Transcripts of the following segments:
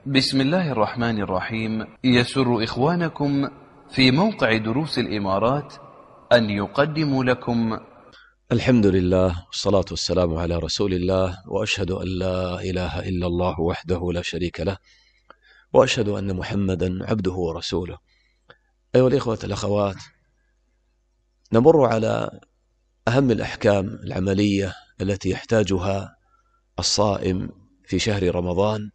بسم الله الرحمن الرحيم. يسر إخوانكم في موقع دروس الإمارات أن يقدموا لكم الحمد لله والصلاة والسلام على رسول الله، وأشهد أن لا إله إلا الله وحده لا شريك له، وأشهد أن محمدا عبده ورسوله. أيها الإخوة الأخوات، نمر على أهم الأحكام العملية التي يحتاجها الصائم في شهر رمضان،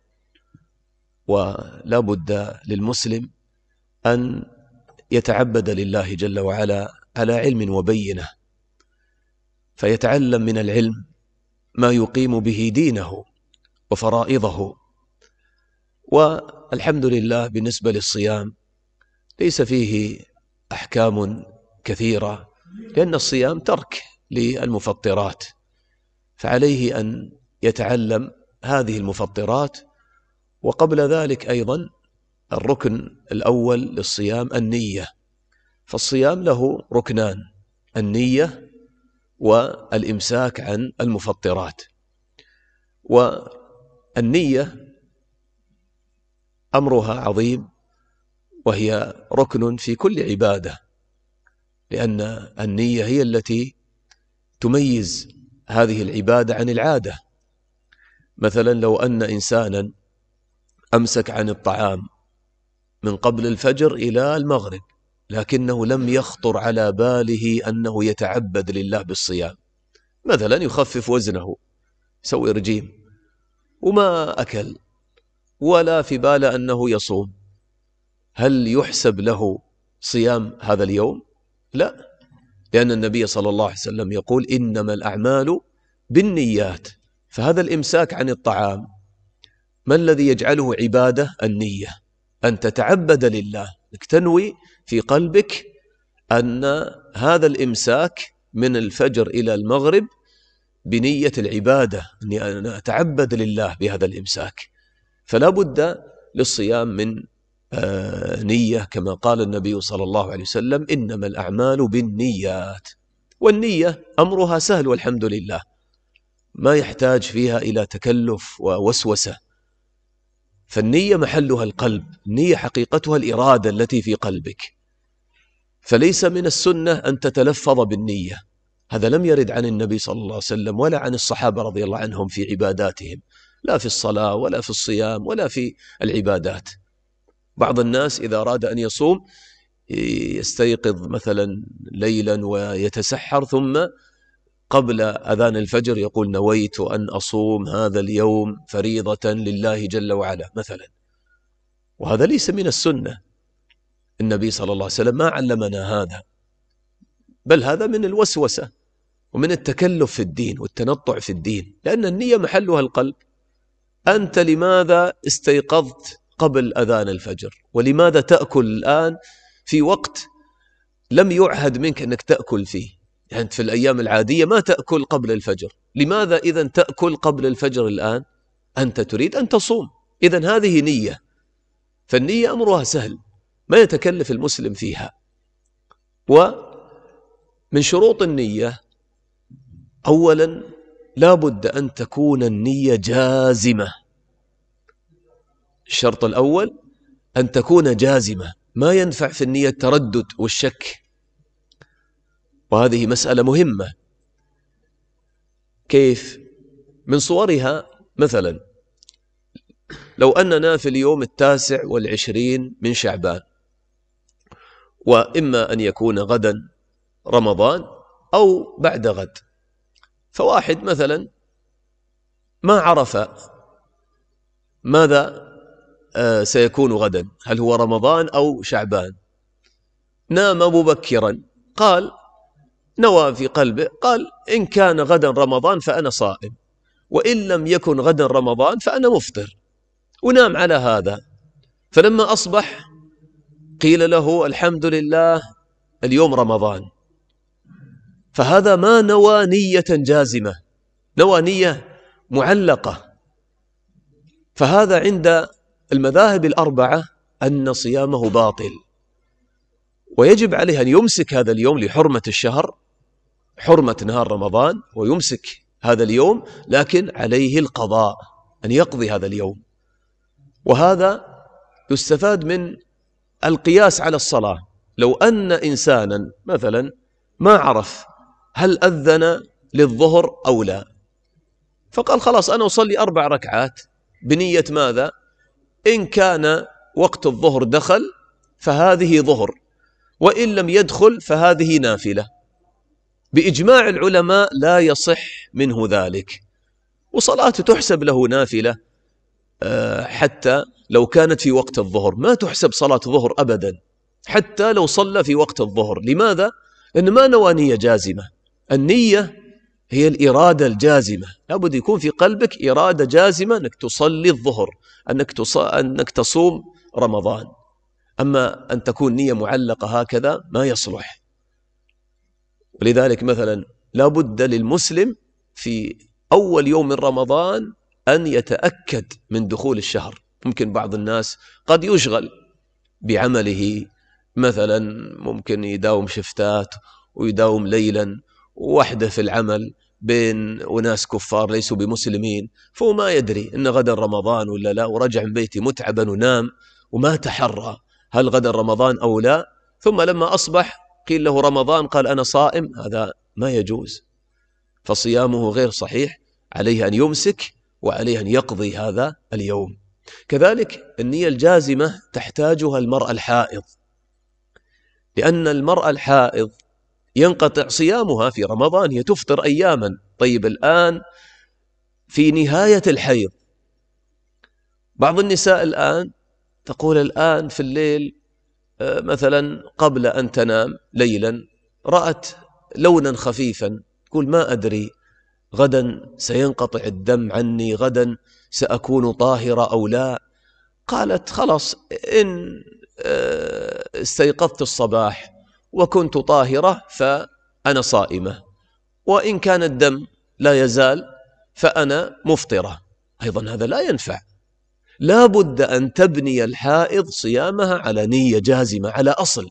ولا بد للمسلم أن يتعبد لله جل وعلا على علم وبينة، فيتعلم من العلم ما يقيم به دينه وفرائضه. والحمد لله بالنسبة للصيام ليس فيه أحكام كثيرة، لأن الصيام ترك للمفطرات، فعليه أن يتعلم هذه المفطرات. وقبل ذلك أيضا الركن الأول للصيام النية، فالصيام له ركنان: النية والإمساك عن المفطرات. والنية أمرها عظيم، وهي ركن في كل عبادة، لأن النية هي التي تميز هذه العبادة عن العادة. مثلا لو أن إنسانا أمسك عن الطعام من قبل الفجر إلى المغرب، لكنه لم يخطر على باله أنه يتعبد لله بالصيام، مثلا يخفف وزنه، يسوي رجيم، وما أكل ولا في باله أنه يصوم، هل يحسب له صيام هذا اليوم؟ لا، لأن النبي صلى الله عليه وسلم يقول: إنما الأعمال بالنيات. فهذا الإمساك عن الطعام ما الذي يجعله عبادة؟ النية، أن تتعبد لله، أنك تنوي في قلبك أن هذا الإمساك من الفجر إلى المغرب بنية العبادة، أني أنا أتعبد لله بهذا الإمساك. فلا بد للصيام من نية، كما قال النبي صلى الله عليه وسلم: إنما الأعمال بالنيات. والنية أمرها سهل والحمد لله، ما يحتاج فيها إلى تكلف ووسوسة، فالنية محلها القلب، النية حقيقتها الإرادة التي في قلبك. فليس من السنة أن تتلفظ بالنية، هذا لم يرد عن النبي صلى الله عليه وسلم ولا عن الصحابة رضي الله عنهم في عباداتهم، لا في الصلاة ولا في الصيام ولا في العبادات. بعض الناس إذا أراد أن يصوم يستيقظ مثلا ليلا ويتسحر، ثم قبل أذان الفجر يقول: نويت أن أصوم هذا اليوم فريضة لله جل وعلا مثلا، وهذا ليس من السنة. النبي صلى الله عليه وسلم ما علمنا هذا، بل هذا من الوسوسة ومن التكلف في الدين والتنطع في الدين، لأن النية محلها القلب. أنت لماذا استيقظت قبل أذان الفجر؟ ولماذا تأكل الآن في وقت لم يعهد منك أنك تأكل فيه؟ يعني في الأيام العادية ما تأكل قبل الفجر، لماذا إذن تأكل قبل الفجر الآن؟ أنت تريد أن تصوم، إذن هذه نية. فالنية أمرها سهل، ما يتكلف المسلم فيها. ومن شروط النية أولا لا بد أن تكون النية جازمة. الشرط الأول أن تكون جازمة، ما ينفع في النية التردد والشك، وهذه مسألة مهمة. كيف؟ من صورها مثلا لو أننا في اليوم 29 من شعبان، وإما أن يكون غدا رمضان أو بعد غد، فواحد مثلا ما عرف ماذا سيكون غدا، هل هو رمضان أو شعبان، نام مبكرا، قال نوى في قلبه، قال إن كان غدا رمضان فأنا صائم، وإن لم يكن غدا رمضان فأنا مفطر، ونام على هذا. فلما أصبح قيل له الحمد لله اليوم رمضان، فهذا ما نوى نية جازمة، نوى نية معلقة. فهذا عند المذاهب الأربعة أن صيامه باطل، ويجب عليه أن يمسك هذا اليوم لحرمة الشهر، حرمة نهار رمضان، ويمسك هذا اليوم، لكن عليه القضاء، أن يقضي هذا اليوم. وهذا يستفاد من القياس على الصلاة. لو أن إنسانا مثلا ما عرف هل أذن للظهر أو لا، فقال خلاص أنا أصلي 4 ركعات بنية ماذا؟ إن كان وقت الظهر دخل فهذه ظهر، وإن لم يدخل فهذه نافلة. بإجماع العلماء لا يصح منه ذلك، وصلاته تحسب له نافلة حتى لو كانت في وقت الظهر، ما تحسب صلاة ظهر أبدا حتى لو صلى في وقت الظهر. لماذا؟ لأن ما نوى نية جازمة. النية هي الإرادة الجازمة، لابد يكون في قلبك إرادة جازمة أنك تصلي الظهر، أنك تصوم رمضان. أما أن تكون نية معلقة هكذا ما يصلح. ولذلك مثلا لابد للمسلم في أول يوم من رمضان أن يتأكد من دخول الشهر. ممكن بعض الناس قد يشغل بعمله، مثلا ممكن يداوم شفتات ويداوم ليلا ووحده في العمل بين وناس كفار ليسوا بمسلمين، فهو ما يدري إن غدا رمضان ولا لا، ورجع من بيته متعبا ونام وما تحرى هل غدا رمضان أو لا، ثم لما أصبح قيل له رمضان قال أنا صائم. هذا ما يجوز، فصيامه غير صحيح، عليه أن يمسك وعليه أن يقضي هذا اليوم. كذلك النية الجازمة تحتاجها المرأة الحائض، لأن المرأة الحائض ينقطع صيامها في رمضان، هي تفطر أياما. طيب الآن في نهاية الحيض، بعض النساء الآن تقول الآن في الليل مثلا قبل أن تنام ليلا رأت لونا خفيفا، تقول ما أدري غدا سينقطع الدم عني، غدا سأكون طاهرة أو لا. قالت خلاص إن استيقظت الصباح وكنت طاهرة فأنا صائمة، وإن كان الدم لا يزال فأنا مفطرة. أيضا هذا لا ينفع. لا بد أن تبني الحائض صيامها على نية جازمة، على أصل.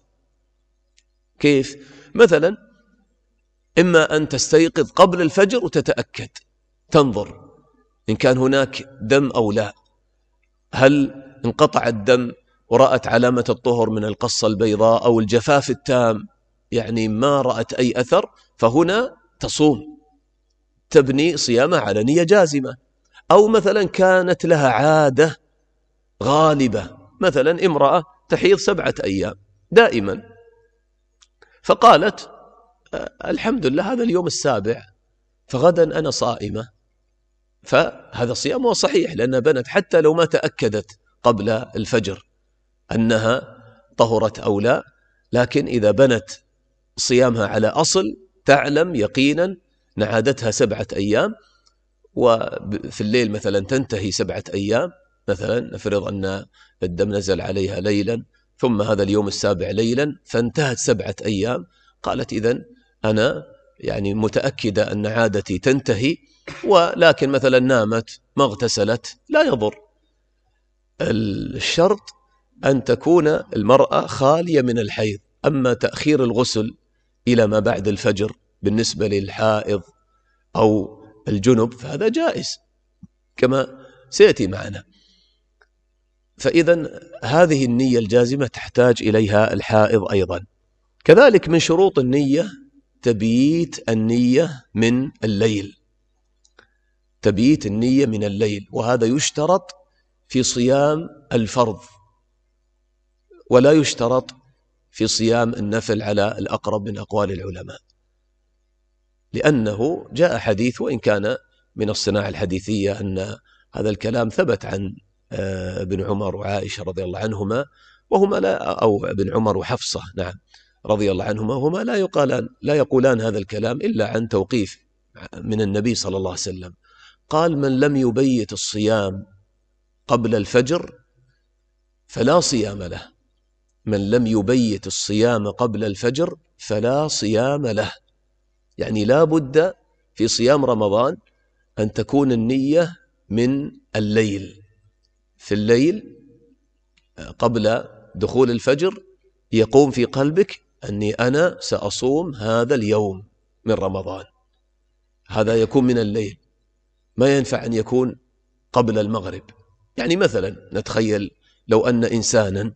كيف؟ مثلا إما أن تستيقظ قبل الفجر وتتأكد، تنظر إن كان هناك دم أو لا، هل انقطع الدم ورأت علامة الطهر من القصة البيضاء أو الجفاف التام، يعني ما رأت أي أثر، فهنا تصوم، تبني صيامها على نية جازمة. أو مثلا كانت لها عادة غالبة، مثلا امرأة تحيض 7 أيام دائما، فقالت الحمد لله هذا اليوم 7 فغدا أنا صائمة، فهذا صيامه صحيح لأنها بنت حتى لو ما تأكدت قبل الفجر أنها طهرت أو لا. لكن إذا بنت صيامها على أصل تعلم يقينا أن عادتها 7 أيام، وفي الليل مثلا تنتهي 7 أيام، مثلا نفرض أن الدم نزل عليها ليلا ثم هذا اليوم 7 ليلا فانتهت 7 أيام، قالت إذن أنا يعني متأكدة أن عادتي تنتهي، ولكن مثلا نامت ما اغتسلت لا يضر. الشرط أن تكون المرأة خالية من الحيض. أما تأخير الغسل إلى ما بعد الفجر بالنسبة للحائض أو الجنب فهذا جائز كما سيأتي معنا. فإذا هذه النية الجازمة تحتاج إليها الحائض أيضا. كذلك من شروط النية تبييت النية من الليل، تبييت النية من الليل، وهذا يشترط في صيام الفرض ولا يشترط في صيام النفل على الأقرب من أقوال العلماء، لأنه جاء حديث وإن كان من الصناعة الحديثية أن هذا الكلام ثبت عن ابن عمر وعائشة رضي الله عنهما، وهما لا، أو ابن عمر وحفصة نعم رضي الله عنهما، هما لا يقولان هذا الكلام إلا عن توقيف من النبي صلى الله عليه وسلم. قال من لم يبيت الصيام قبل الفجر فلا صيام له، من لم يبيت الصيام قبل الفجر فلا صيام له. يعني لا بد في صيام رمضان أن تكون النية من الليل، في الليل قبل دخول الفجر يقوم في قلبك أني أنا سأصوم هذا اليوم من رمضان، هذا يكون من الليل، ما ينفع أن يكون قبل المغرب يعني مثلا نتخيل لو أن إنسانا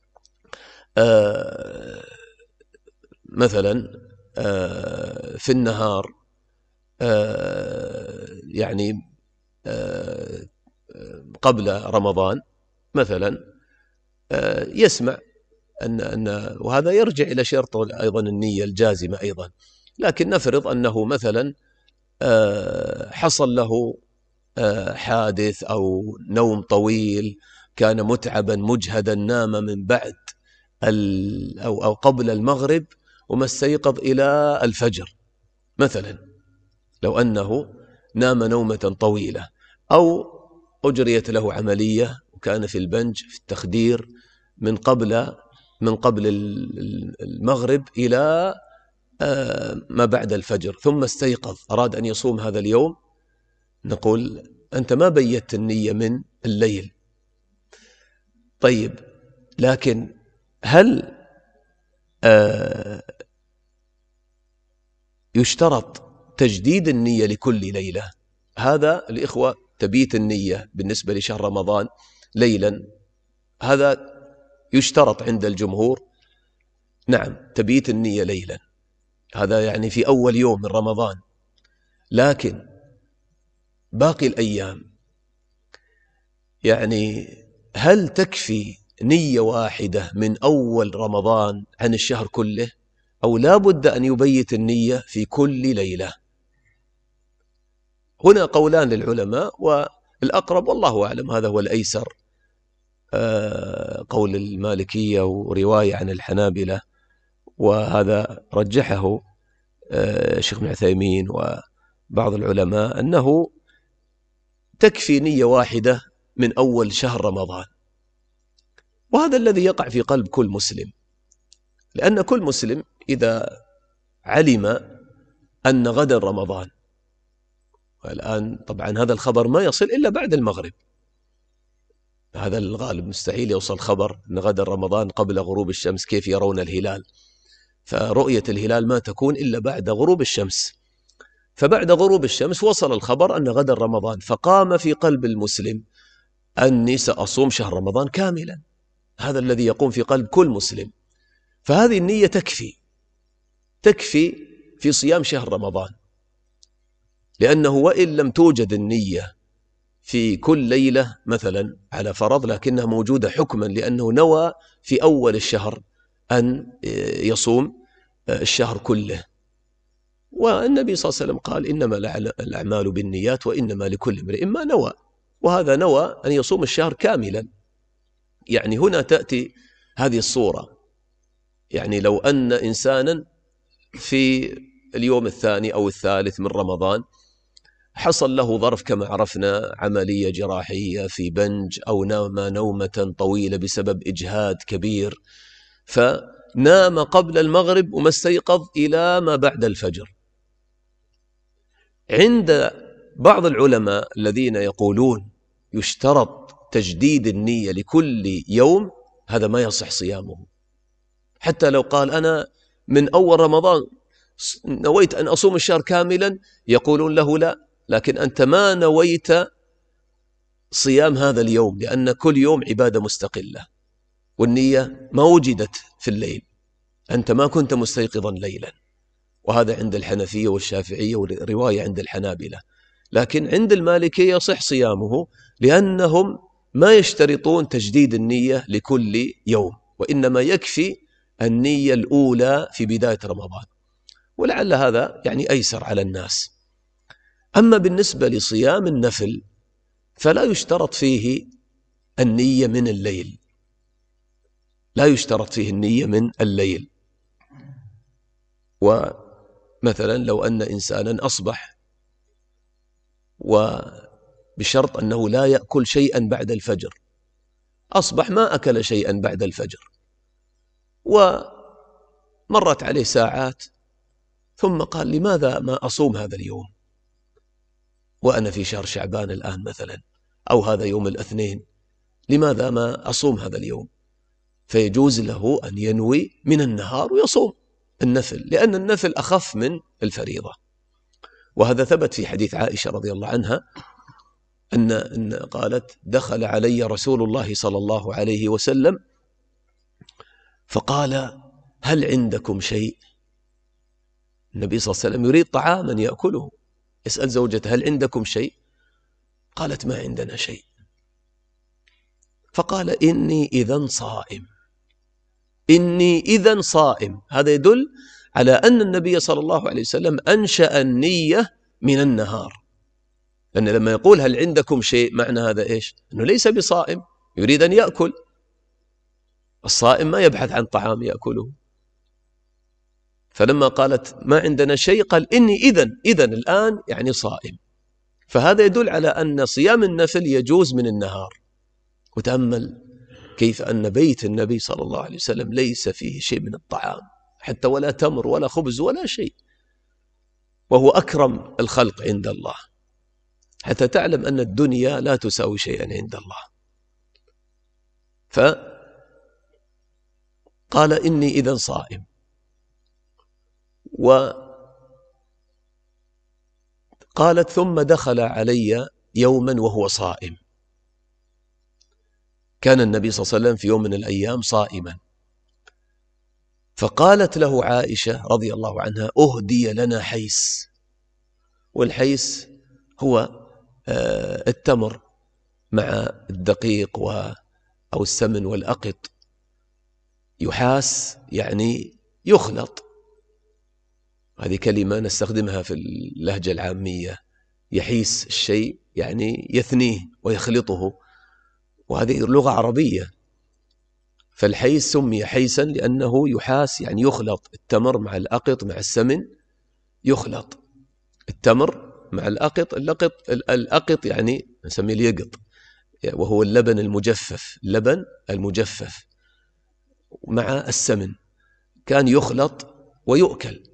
مثلا في النهار يعني قبل رمضان مثلا يسمع وهذا يرجع إلى شرط أيضا النية الجازمة أيضا، لكن نفرض أنه مثلا حصل له حادث أو نوم طويل، كان متعبا مجهدا، نام من بعد أو قبل المغرب وما استيقظ إلى الفجر مثلا، لو أنه نام نومة طويلة أو أجريت له عملية وكان في البنج في التخدير من قبل المغرب إلى ما بعد الفجر، ثم استيقظ أراد أن يصوم هذا اليوم، نقول أنت ما بيت النية من الليل. طيب، لكن هل يشترط تجديد النية لكل ليلة؟ هذا الإخوة تبيت النية بالنسبة لشهر رمضان ليلا، هذا يشترط عند الجمهور، نعم تبيت النية ليلا، هذا يعني في أول يوم من رمضان، لكن باقي الأيام يعني هل تكفي نية واحدة من أول رمضان عن الشهر كله، أو لا بد أن يبيت النية في كل ليلة؟ هنا قولان للعلماء، والأقرب والله أعلم هذا هو الأيسر، قول المالكية ورواية عن الحنابلة، وهذا رجحه الشيخ ابن عثيمين وبعض العلماء، أنه تكفي نية واحدة من أول شهر رمضان، وهذا الذي يقع في قلب كل مسلم، لأن كل مسلم إذا علم أن غدا رمضان، والآن طبعا هذا الخبر ما يصل إلا بعد المغرب، هذا الغالب مستحيل يوصل خبر أن غدا رمضان قبل غروب الشمس، كيف يرون الهلال؟ فرؤية الهلال ما تكون إلا بعد غروب الشمس، فبعد غروب الشمس وصل الخبر أن غدا رمضان، فقام في قلب المسلم أني سأصوم شهر رمضان كاملا، هذا الذي يقوم في قلب كل مسلم، فهذه النية تكفي في صيام شهر رمضان، لأنه وإن لم توجد النية في كل ليلة مثلا على فرض، لكنها موجودة حكما، لأنه نوى في أول الشهر أن يصوم الشهر كله، والنبي صلى الله عليه وسلم قال إنما الأعمال بالنيات وإنما لكل امرئ ما نوى، وهذا نوى أن يصوم الشهر كاملا. يعني هنا تأتي هذه الصورة، يعني لو أن إنسانا في اليوم الثاني أو الثالث من رمضان حصل له ظرف كما عرفنا، عملية جراحية في بنج، أو نام نومة طويلة بسبب إجهاد كبير، فنام قبل المغرب وما استيقظ إلى ما بعد الفجر. عند بعض العلماء الذين يقولون يشترط تجديد النية لكل يوم، هذا ما يصح صيامه، حتى لو قال أنا من أول رمضان نويت أن أصوم الشهر كاملا، يقولون له لا، لكن أنت ما نويت صيام هذا اليوم، لأن كل يوم عبادة مستقلة، والنية ما وجدت في الليل، أنت ما كنت مستيقظا ليلا، وهذا عند الحنفية والشافعية ورواية عند الحنابلة. لكن عند المالكية يصح صيامه، لأنهم ما يشترطون تجديد النية لكل يوم، وإنما يكفي النية الأولى في بداية رمضان، ولعل هذا يعني أيسر على الناس. أما بالنسبة لصيام النفل فلا يشترط فيه النية من الليل، لا يشترط فيه النية من الليل. ومثلا لو أن إنسانا أصبح وبشرط أنه لا يأكل شيئا بعد الفجر، أصبح ما أكل شيئا بعد الفجر، ومرت عليه ساعات ثم قال لماذا ما أصوم هذا اليوم وأنا في شهر شعبان الآن مثلا، أو هذا يوم الاثنين، لماذا ما أصوم هذا اليوم؟ فيجوز له أن ينوي من النهار ويصوم النفل، لأن النفل أخف من الفريضة، وهذا ثبت في حديث عائشة رضي الله عنها أن قالت دخل علي رسول الله صلى الله عليه وسلم فقال هل عندكم شيء؟ النبي صلى الله عليه وسلم يريد طعاما يأكله، يسأل زوجته هل عندكم شيء؟ قالت ما عندنا شيء. فقال إني إذن صائم، إني إذن صائم. هذا يدل على أن النبي صلى الله عليه وسلم أنشأ النية من النهار، لأن لما يقول هل عندكم شيء معنى هذا إيش؟ أنه ليس بصائم، يريد أن يأكل. الصائم ما يبحث عن طعام يأكله. فلما قالت ما عندنا شيء قال إني إذن الآن يعني صائم. فهذا يدل على أن صيام النفل يجوز من النهار. وتأمل كيف أن بيت النبي صلى الله عليه وسلم ليس فيه شيء من الطعام، حتى ولا تمر ولا خبز ولا شيء، وهو أكرم الخلق عند الله، حتى تعلم أن الدنيا لا تساوي شيئا عند الله. فقال إني إذن صائم. وقالت ثم دخل علي يوما وهو صائم. كان النبي صلى الله عليه وسلم في يوم من الأيام صائما، فقالت له عائشة رضي الله عنها أهدي لنا حيس. والحيس هو التمر مع الدقيق أو السمن والأقط، يحاس يعني يخلط. هذه كلمة نستخدمها في اللهجة العامية، يحيس الشيء يعني يثنيه ويخلطه، وهذه لغة عربية. فالحيس سمي حيسا لأنه يحاس يعني يخلط، التمر مع الأقط مع السمن يخلط، التمر مع الأقط. الأقط يعني نسميه اليقط، وهو اللبن المجفف، اللبن المجفف مع السمن كان يخلط ويؤكل.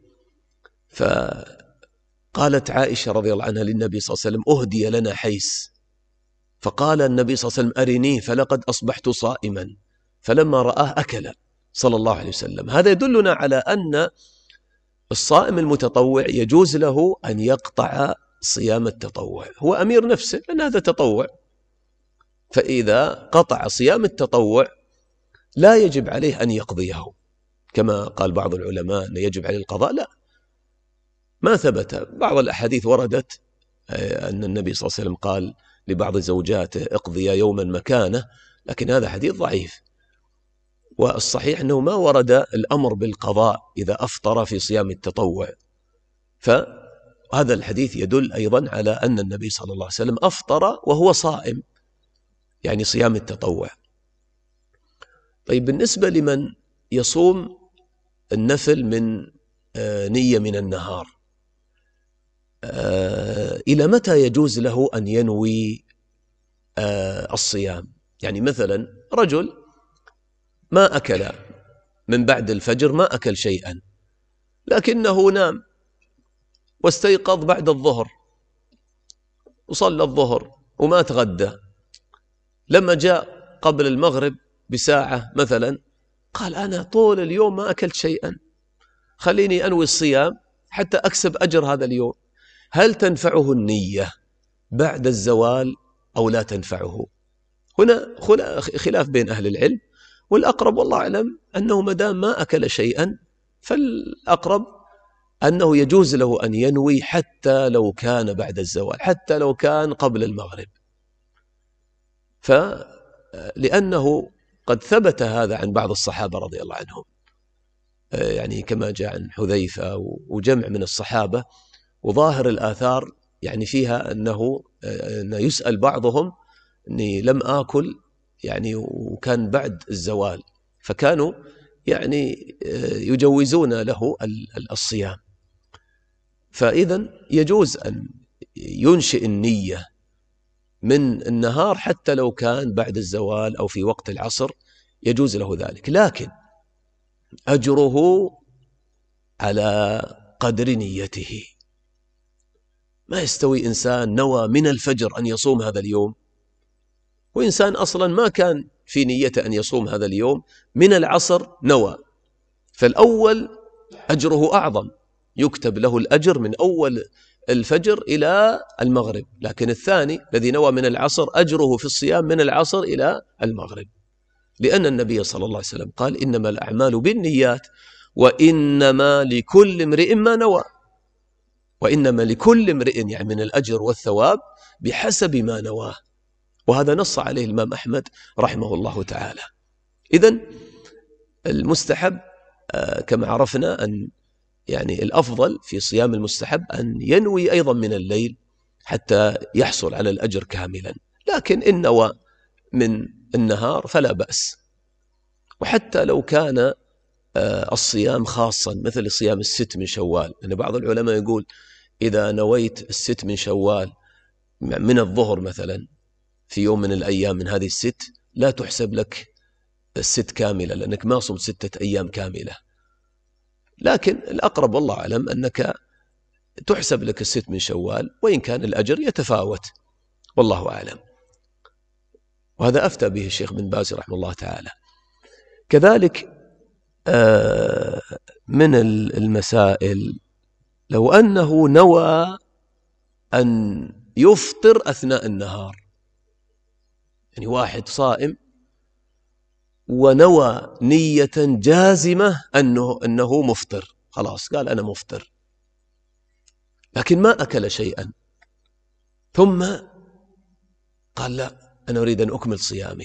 فقالت عائشة رضي الله عنها للنبي صلى الله عليه وسلم أهدي لنا حيس. فقال النبي صلى الله عليه وسلم أرنيه فلقد أصبحت صائما. فلما رآه أكل صلى الله عليه وسلم. هذا يدلنا على أن الصائم المتطوع يجوز له أن يقطع صيام التطوع، هو أمير نفسه لأن هذا تطوع. فإذا قطع صيام التطوع لا يجب عليه أن يقضيه كما قال بعض العلماء أن يجب عليه القضاء، لا، ما ثبت. بعض الأحاديث وردت أن النبي صلى الله عليه وسلم قال لبعض زوجاته اقضي يوما مكانه، لكن هذا حديث ضعيف. والصحيح أنه ما ورد الأمر بالقضاء إذا أفطر في صيام التطوع. فهذا الحديث يدل أيضا على أن النبي صلى الله عليه وسلم أفطر وهو صائم، يعني صيام التطوع. طيب بالنسبة لمن يصوم النفل من نية من النهار، إلى متى يجوز له أن ينوي الصيام؟ يعني مثلا رجل ما أكل من بعد الفجر، ما أكل شيئا، لكنه نام واستيقظ بعد الظهر وصلى الظهر وما تغدى. لما جاء قبل المغرب بساعة مثلا قال أنا طول اليوم ما أكلت شيئا، خليني أنوي الصيام حتى أكسب أجر هذا اليوم. هل تنفعه النية بعد الزوال أو لا تنفعه؟ هنا خلاف بين أهل العلم، والأقرب والله أعلم أنه مدام ما أكل شيئا فالأقرب أنه يجوز له أن ينوي حتى لو كان بعد الزوال، حتى لو كان قبل المغرب. لأنه قد ثبت هذا عن بعض الصحابة رضي الله عنهم، يعني كما جاء عن حذيفة وجمع من الصحابة. وظاهر الآثار يعني فيها أنه يسأل بعضهم أني لم آكل يعني وكان بعد الزوال، فكانوا يعني يجوزون له الصيام. فإذا يجوز أن ينشئ النية من النهار حتى لو كان بعد الزوال أو في وقت العصر، يجوز له ذلك، لكن أجره على قدر نيته. ما يستوي إنسان نوى من الفجر أن يصوم هذا اليوم، وإنسان أصلا ما كان في نيته أن يصوم هذا اليوم، من العصر نوى، فالأول أجره أعظم، يكتب له الأجر من أول الفجر إلى المغرب، لكن الثاني الذي نوى من العصر أجره في الصيام من العصر إلى المغرب، لأن النبي صلى الله عليه وسلم قال إنما الأعمال بالنيات وإنما لكل امرئ ما نوى، وإنما لكل امرئ يعني من الأجر والثواب بحسب ما نواه، وهذا نص عليه الإمام أحمد رحمه الله تعالى. إذن المستحب كما عرفنا أن يعني الأفضل في صيام المستحب أن ينوي أيضا من الليل حتى يحصل على الأجر كاملا، لكن إن نوى من النهار فلا بأس. وحتى لو كان الصيام خاصا مثل صيام الست من شوال، لأن بعض العلماء يقول إذا نويت الست من شوال من الظهر مثلا في يوم من الأيام من هذه الست لا تحسب لك الست كاملة، لأنك ما صمت 6 أيام كاملة، لكن الأقرب والله أعلم أنك تحسب لك الست من شوال، وإن كان الأجر يتفاوت والله أعلم. وهذا أفتى به الشيخ بن باز رحمه الله تعالى. كذلك من المسائل لو أنه نوى أن يفطر أثناء النهار، يعني واحد صائم ونوى نية جازمة أنه مفطر، خلاص قال أنا مفطر، لكن ما أكل شيئا، ثم قال لا أنا أريد أن أكمل صيامي،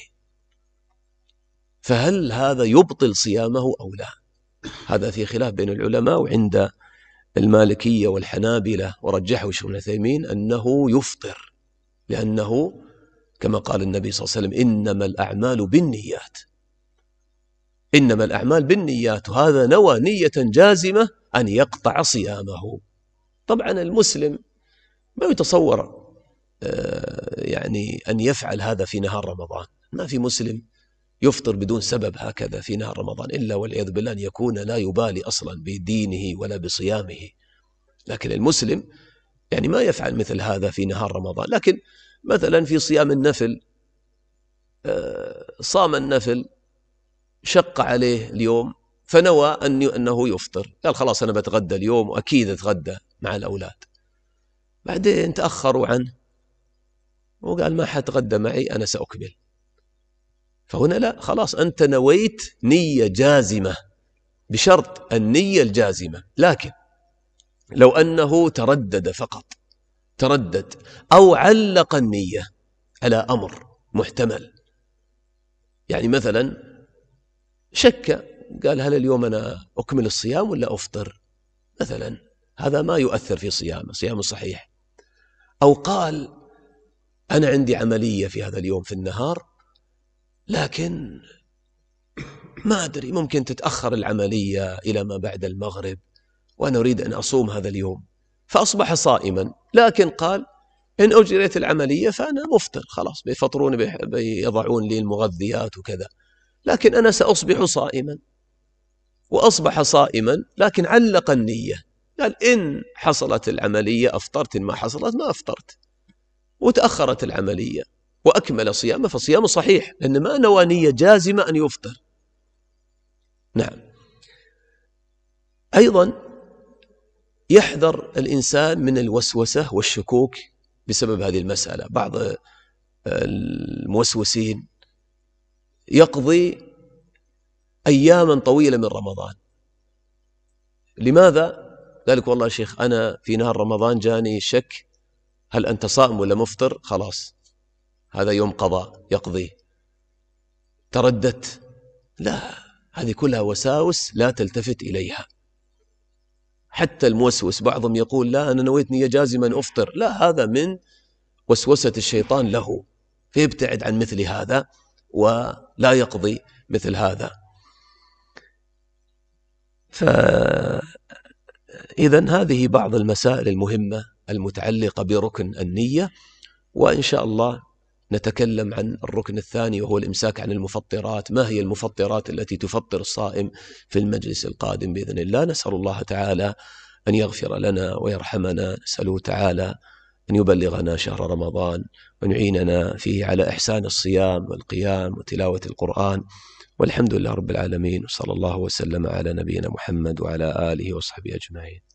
فهل هذا يبطل صيامه أو لا؟ هذا في خلاف بين العلماء، وعند المالكية والحنابلة ورجحه الشيخ ابن عثيمين أنه يفطر، لأنه كما قال النبي صلى الله عليه وسلم إنما الأعمال بالنيات، إنما الأعمال بالنيات، وهذا نوى نية جازمة أن يقطع صيامه. طبعا المسلم ما يتصور يعني أن يفعل هذا في نهار رمضان، ما في مسلم يفطر بدون سبب هكذا في نهار رمضان، إلا والعياذ بالله أن يكون لا يبالي أصلا بدينه ولا بصيامه، لكن المسلم يعني ما يفعل مثل هذا في نهار رمضان. لكن مثلا في صيام النفل صام النفل شق عليه اليوم فنوى أنه يفطر، قال خلاص أنا بتغدى اليوم وأكيد أتغدى مع الأولاد، بعدين تأخروا عنه وقال ما حتغدى معي أنا سأكمل، فهنا لا، خلاص أنت نويت نية جازمة بشرط النية الجازمة. لكن لو أنه تردد فقط، تردد أو علق النية على أمر محتمل، يعني مثلا شك قال هل اليوم أنا أكمل الصيام ولا أفطر مثلا، هذا ما يؤثر في صيامه صحيح. أو قال أنا عندي عملية في هذا اليوم في النهار، لكن ما أدري ممكن تتأخر العملية إلى ما بعد المغرب وأنا أريد أن أصوم هذا اليوم، فأصبح صائما، لكن قال إن أجريت العملية فأنا مفطر، خلاص بيفطرون بيضعون لي المغذيات وكذا، لكن أنا سأصبح صائما، وأصبح صائما لكن علق النية، قال إن حصلت العملية أفطرت، إن ما حصلت ما أفطرت، وتأخرت العملية وأكمل صيامه فصيامه صحيح، لأن ما نوى نية جازمة أن يفطر. نعم. أيضا يحذر الإنسان من الوسوسة والشكوك بسبب هذه المسألة. بعض الموسوسين يقضي أياما طويلة من رمضان، لماذا؟ قال لك والله شيخ أنا في نهار رمضان جاني شك هل أنت صائم ولا مفطر، خلاص هذا يوم قضاء يقضي. ترددت، لا، هذه كلها وساوس لا تلتفت إليها. حتى الموسوس بعضهم يقول لا أنا نويت نية جازمة أن أفطر، لا، هذا من وسوسة الشيطان له، فيبتعد عن مثل هذا ولا يقضي مثل هذا. فإذن هذه بعض المسائل المهمة المتعلقة بركن النية، وإن شاء الله نتكلم عن الركن الثاني وهو الإمساك عن المفطرات، ما هي المفطرات التي تفطر الصائم في المجلس القادم بإذن الله. نسأل الله تعالى أن يغفر لنا ويرحمنا، نسأله تعالى أن يبلغنا شهر رمضان وأن يعيننا فيه على إحسان الصيام والقيام وتلاوة القرآن، والحمد لله رب العالمين، وصلى الله وسلم على نبينا محمد وعلى آله وصحبه أجمعين.